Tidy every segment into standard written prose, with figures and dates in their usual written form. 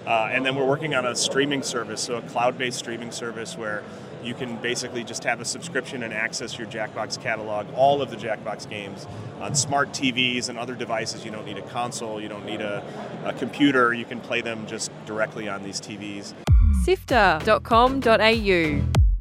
And then we're working on a streaming service, so a cloud-based streaming service where you can basically just have a subscription and access your Jackbox catalog, all of the Jackbox games, on smart TVs and other devices. You don't need a console, you don't need a computer, you can play them just directly on these TVs. Sifter.com.au.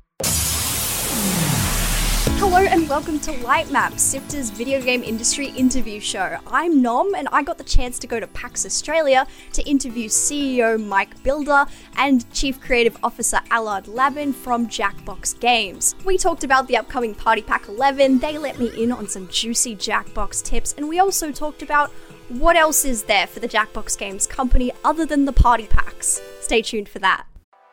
Hello and welcome to Lightmap, Sifter's video game industry interview show. I'm Nom and I got the chance to go to PAX Australia to interview CEO Mike Builder and Chief Creative Officer Allard Labin from Jackbox Games. We talked about the upcoming Party Pack 11, they let me in on some juicy Jackbox tips, and we also talked about what else is there for the Jackbox Games company other than the Party Packs. Stay tuned for that.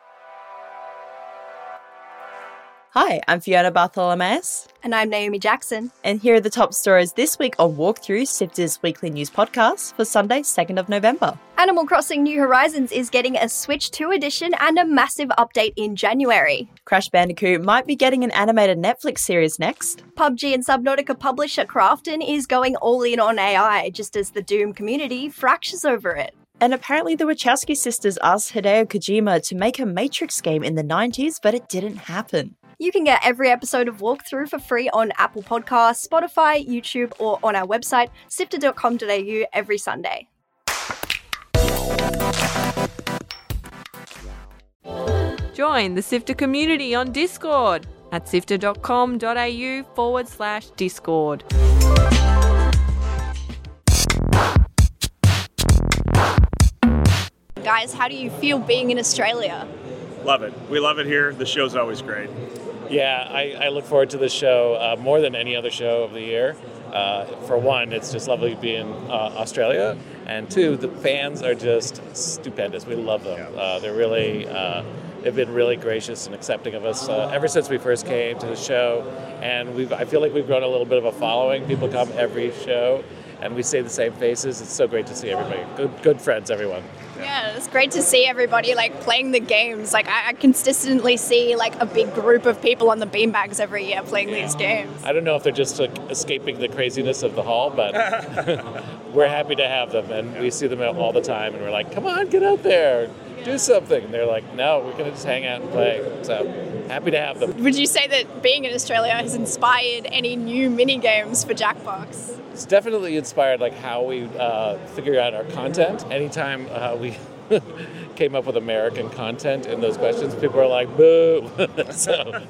Hi, I'm Fiona Bartholomeus. And I'm Naomi Jackson. And here are the top stories this week on Walkthrough, Sifter's weekly news podcast for Sunday, 2nd of November. Animal Crossing New Horizons is getting a Switch 2 edition and a massive update in January. Crash Bandicoot might be getting an animated Netflix series next. PUBG and Subnautica publisher Krafton is going all in on AI, just as the Doom community fractures over it. And apparently the Wachowski sisters asked Hideo Kojima to make a Matrix game in the 90s, but it didn't happen. You can get every episode of Walkthrough for free on Apple Podcasts, Spotify, YouTube, or on our website, sifter.com.au every Sunday. Join the Sifter community on Discord at sifter.com.au/Discord. Guys, how do you feel being in Australia? Love it. We love it here. The show's always great. Yeah, I look forward to this show more than any other show of the year. For one, it's just lovely to be in Australia, and two, the fans are just stupendous. We love them. They're really, they've been really gracious and accepting of us ever since we first came to the show, and I feel like we've grown a little bit of a following. People come every show, and we say the same faces. It's so great to see everybody. Good friends, everyone. Yeah, it's great to see everybody playing the games. I consistently see a big group of people on the beanbags every year playing these games. I don't know if they're just escaping the craziness of the hall, but we're happy to have them, and we see them all the time, and we're like, come on, get out there, do something. And they're like, no, we're going to just hang out and play. So happy to have them. Would you say that being in Australia has inspired any new mini games for Jackbox? It's definitely inspired how we figure out our content. Anytime we came up with American content in those questions, people were like, boo. So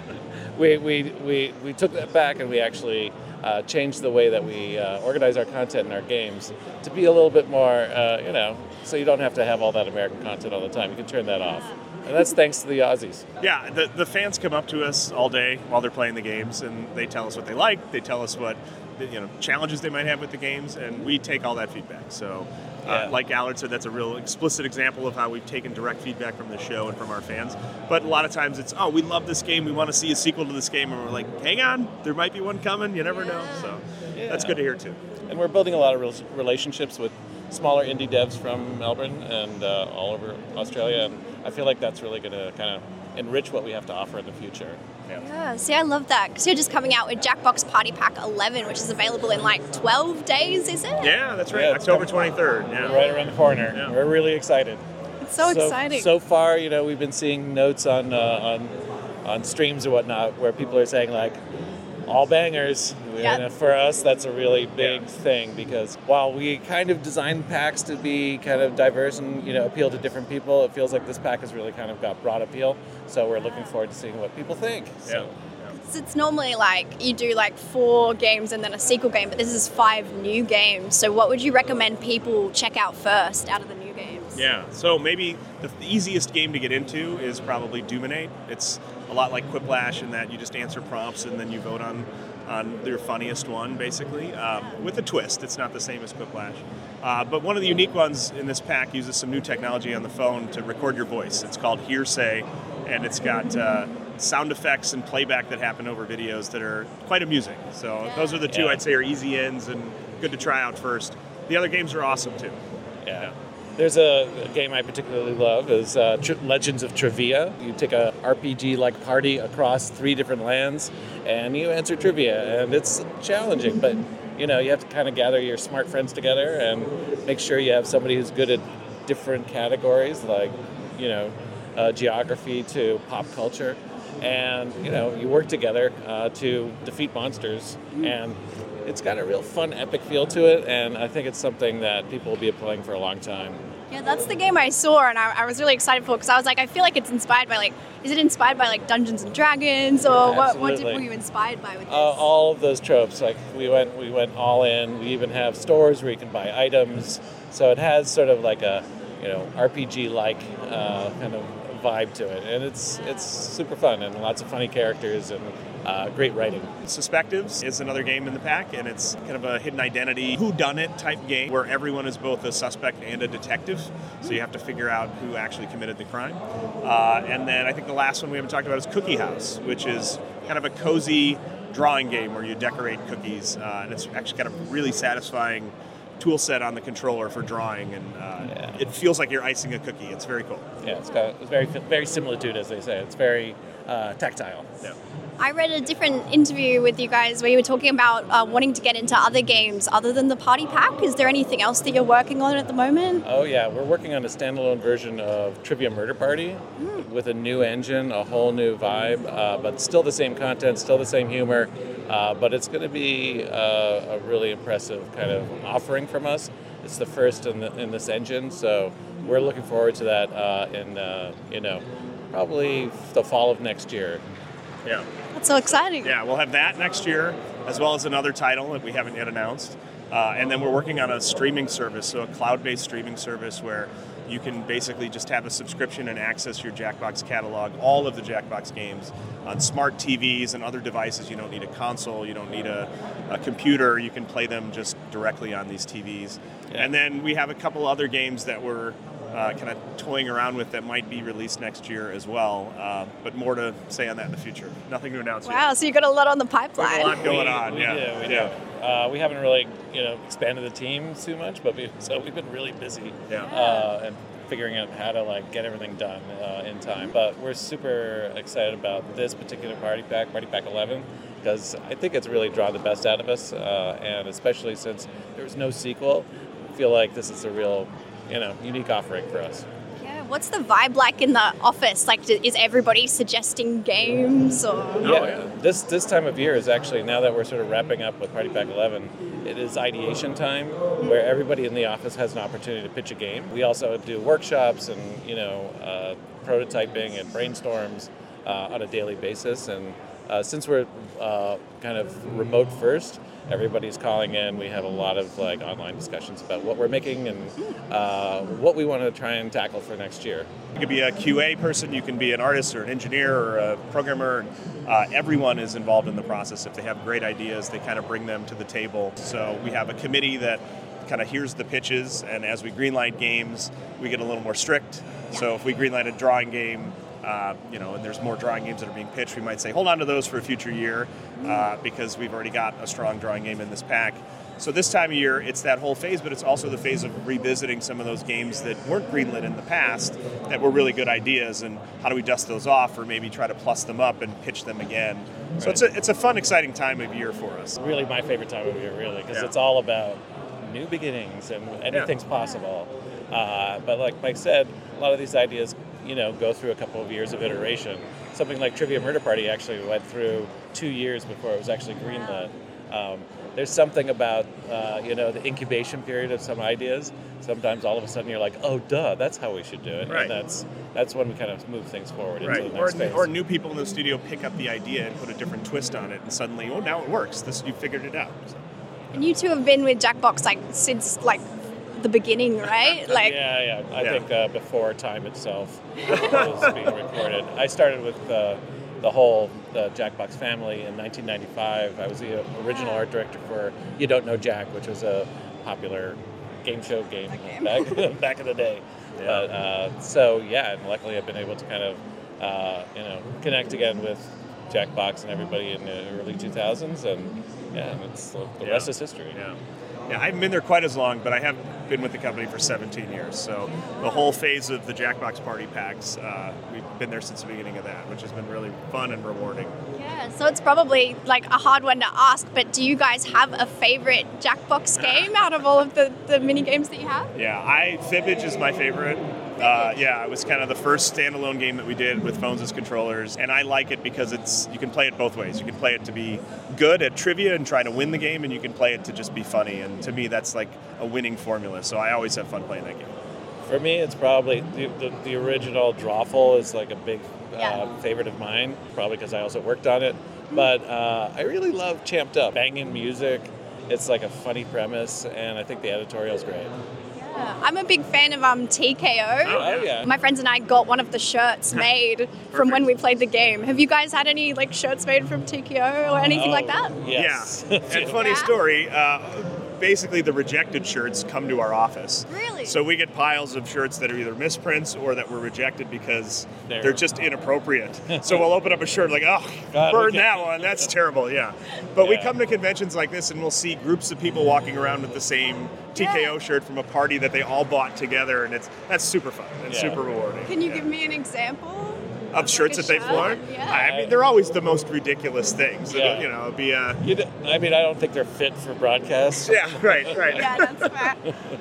we took that back, and we actually changed the way that we organize our content in our games to be a little bit more, so you don't have to have all that American content all the time. You can turn that off. And that's thanks to the Aussies. Yeah, the fans come up to us all day while they're playing the games, and they tell us what they like. They tell us what challenges they might have with the games, and we take all that feedback. So, like Allard said, that's a real explicit example of how we've taken direct feedback from the show and from our fans. But a lot of times it's, we love this game, we want to see a sequel to this game, and we're like, hang on, there might be one coming, you never know. So that's good to hear too. And we're building a lot of relationships with smaller indie devs from Melbourne and all over Australia, and I feel like that's really going to kind of enrich what we have to offer in the future. Yeah, see, I love that, because you're just coming out with Jackbox Party Pack 11, which is available in 12 days, is it? Yeah, that's right, October 23rd. Yeah. Right around the corner. Yeah. We're really excited. It's so exciting. So far, we've been seeing notes on streams or whatnot where people are saying all bangers. Yep. And for us, that's a really big thing, because while we kind of designed packs to be kind of diverse and appeal to different people, it feels like this pack has really kind of got broad appeal. So we're looking forward to seeing what people think. So. It's normally you do 4 games and then a sequel game, but this is 5 new games. So what would you recommend people check out first out of the new games? Yeah, so maybe the easiest game to get into is probably Doominate. It's a lot like Quiplash in that you just answer prompts and then you vote on your funniest one, basically, with a twist. It's not the same as Quiplash. But one of the unique ones in this pack uses some new technology on the phone to record your voice. It's called Hearsay, and it's got sound effects and playback that happen over videos that are quite amusing. So those are the two I'd say are easy ins and good to try out first. The other games are awesome too. Yeah. There's a game I particularly love is Legends of Trivia. You take a RPG-like party across 3 different lands, and you answer trivia, and it's challenging, but you have to kind of gather your smart friends together and make sure you have somebody who's good at different categories like, geography to pop culture. And, you work together to defeat monsters. And it's got a real fun, epic feel to it. And I think it's something that people will be playing for a long time. Yeah, that's the game I saw, and I was really excited for, because I was like, I feel like it's inspired by is it inspired by Dungeons and Dragons, or what were you inspired by with this? All of those tropes. Like we went all in. We even have stores where you can buy items. So it has sort of like a, RPG-like kind of vibe to it, and it's super fun and lots of funny characters and great writing. Suspectives is another game in the pack, and it's kind of a hidden identity whodunit type game where everyone is both a suspect and a detective, so you have to figure out who actually committed the crime. And then I think the last one we haven't talked about is Cookie House, which is kind of a cozy drawing game where you decorate cookies, and it's actually got a really satisfying tool set on the controller for drawing, and it feels like you're icing a cookie. It's very cool. Yeah, it's got very similitude, as they say. It's very tactile. Yeah. I read a different interview with you guys where you were talking about wanting to get into other games other than the Party Pack. Is there anything else that you're working on at the moment? Oh yeah, we're working on a standalone version of Trivia Murder Party with a new engine, a whole new vibe, but still the same content, still the same humor, but it's going to be a really impressive kind of offering from us. It's the first in this engine, so we're looking forward to that in probably the fall of next year. Yeah. That's so exciting. Yeah, we'll have that next year, as well as another title that we haven't yet announced. And then we're working on a streaming service, so a cloud-based streaming service where you can basically just have a subscription and access your Jackbox catalog, all of the Jackbox games, on smart TVs and other devices. You don't need a console, you don't need a computer, you can play them just directly on these TVs. Yeah. And then we have a couple other games that we're kind of toying around with that might be released next year as well, but more to say on that in the future. Nothing to announce yet. Wow, so you've got a lot on the pipeline. There's a lot going on. We do. We haven't really, expanded the team too much, but we've been really busy. And figuring out how to get everything done in time. But we're super excited about this particular Party Pack 11, because I think it's really drawn the best out of us, and especially since there was no sequel, I feel like this is a real unique offering for us. Yeah, what's the vibe like in the office? Is everybody suggesting games? Or? Yeah, this time of year is actually, now that we're sort of wrapping up with Party Pack 11, it is ideation time, where everybody in the office has an opportunity to pitch a game. We also do workshops and, prototyping and brainstorms on a daily basis. And since we're kind of remote first, everybody's calling in. We have a lot of online discussions about what we're making and what we want to try and tackle for next year. You could be a QA person, you can be an artist or an engineer or a programmer. Everyone is involved in the process. If they have great ideas, they kind of bring them to the table. So we have a committee that kind of hears the pitches, and as we greenlight games, we get a little more strict. So if we greenlight a drawing game, and there's more drawing games that are being pitched, we might say, hold on to those for a future year because we've already got a strong drawing game in this pack. So this time of year, it's that whole phase, but it's also the phase of revisiting some of those games that weren't greenlit in the past that were really good ideas, and how do we dust those off or maybe try to plus them up and pitch them again. So it's a fun, exciting time of year for us. Really my favorite time of year, really, because it's all about new beginnings and anything's possible. But like Mike said, a lot of these ideas go through a couple of years of iteration. Something like Trivia Murder Party actually went through 2 years before it was actually greenlit. There's something about, the incubation period of some ideas. Sometimes all of a sudden you're like, oh, duh, that's how we should do it. Right. And that's when we kind of move things forward into the next phase. Or new people in the studio pick up the idea and put a different twist on it, and suddenly, oh, now it works. You figured it out. So. And you two have been with Jackbox since the beginning, right? Yeah. I think before time itself was being recorded. I started with the whole Jackbox family in 1995. I was the original art director for You Don't Know Jack, which was a popular game show game back in the day. Yeah. And luckily I've been able to kind of connect again with Jackbox and everybody in the early 2000s, and it's the rest is history. Yeah. Yeah, I haven't been there quite as long, but I have been with the company for 17 years. So the whole phase of the Jackbox Party Packs, we've been there since the beginning of that, which has been really fun and rewarding. Yeah, so it's probably like a hard one to ask, but do you guys have a favorite Jackbox game out of all of the mini games that you have? Yeah, Fibbage is my favorite. It was kind of the first standalone game that we did with phones as controllers, and I like it because you can play it both ways. You can play it to be good at trivia and try to win the game, and you can play it to just be funny, and to me that's like a winning formula, so I always have fun playing that game. For me, it's probably the original Drawful is like a big favorite of mine, probably because I also worked on it, but I really love Champed Up. Banging music, it's like a funny premise, and I think the editorial's great. I'm a big fan of TKO. Oh, yeah. My friends and I got one of the shirts made from when we played the game. Have you guys had any like shirts made from TKO or anything like that? Yes. Yeah. And funny story, basically the rejected shirts come to our office. Really? So we get piles of shirts that are either misprints or that were rejected because they're just inappropriate. So we'll open up a shirt like, oh, God, burn that one. That's terrible, yeah. But we come to conventions like this and we'll see groups of people walking around with the same TKO shirt from a party that they all bought together, and that's super fun and super rewarding. Can you give me an example? Of shirts that they've worn? Yeah. I mean, they're always the most ridiculous things. Yeah. It'll be a... I don't think they're fit for broadcast. Yeah, right. Yeah, that's fair.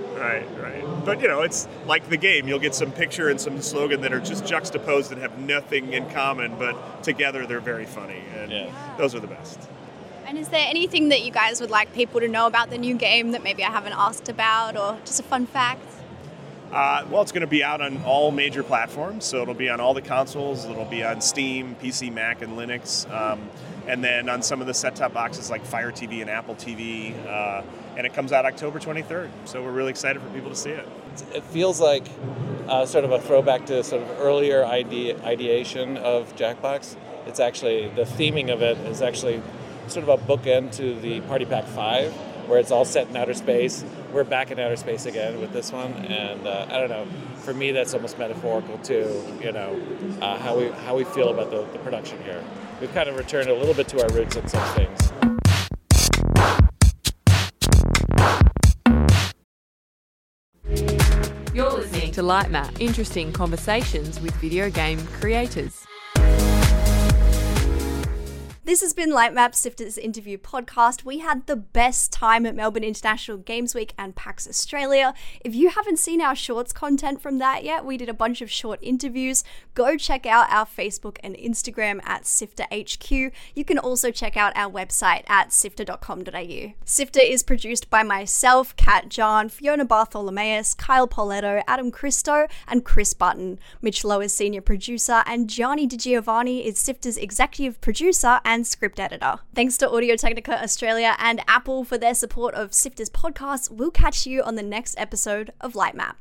Right. But, it's like the game. You'll get some picture and some slogan that are just juxtaposed and have nothing in common, but together they're very funny, and those are the best. And is there anything that you guys would like people to know about the new game that maybe I haven't asked about, or just a fun fact? Well, it's going to be out on all major platforms, so it'll be on all the consoles, it'll be on Steam, PC, Mac, and Linux, and then on some of the set-top boxes like Fire TV and Apple TV, and it comes out October 23rd, so we're really excited for people to see it. It feels like sort of a throwback to sort of earlier ideation of Jackbox. It's actually, the theming of it is actually sort of a bookend to the Party Pack 5, where it's all set in outer space. We're back in outer space again with this one, and I don't know. For me, that's almost metaphorical too. How we feel about the production here. We've kind of returned a little bit to our roots in some things. You're listening to Lightmap, interesting conversations with video game creators. This has been Lightmap Sifters Interview Podcast. We had the best time at Melbourne International Games Week and PAX Australia. If you haven't seen our shorts content from that yet, we did a bunch of short interviews. Go check out our Facebook and Instagram at SifterHQ. You can also check out our website at sifter.com.au. Sifter is produced by myself, Kat John, Fiona Bartholomeus, Kyle Pauletto, Adam Christo, and Chris Button. Mitch Lowe is senior producer, and Gianni DiGiovanni is Sifter's executive producer and script editor. Thanks to Audio-Technica Australia and Apple for their support of Sifter's podcast. We'll catch you on the next episode of Lightmap.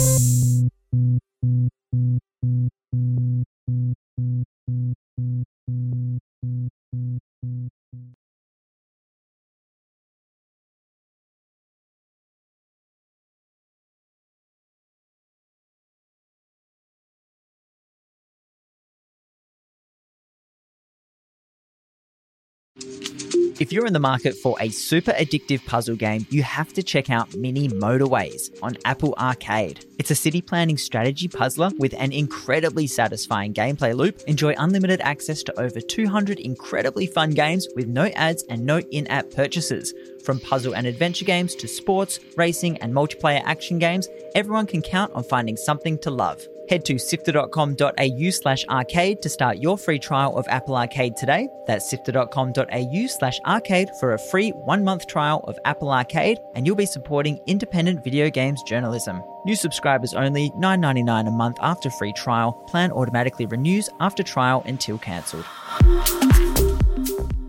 If you're in the market for a super addictive puzzle game, you have to check out Mini Motorways on Apple Arcade. It's a city planning strategy puzzler with an incredibly satisfying gameplay loop. Enjoy unlimited access to over 200 incredibly fun games with no ads and no in-app purchases. From puzzle and adventure games to sports, racing, and multiplayer action games, everyone can count on finding something to love. Head to sifter.com.au/arcade to start your free trial of Apple Arcade today. That's sifter.com.au/arcade for a free 1-month trial of Apple Arcade, and you'll be supporting independent video games journalism. New subscribers only, $9.99 a month after free trial. Plan automatically renews after trial until cancelled.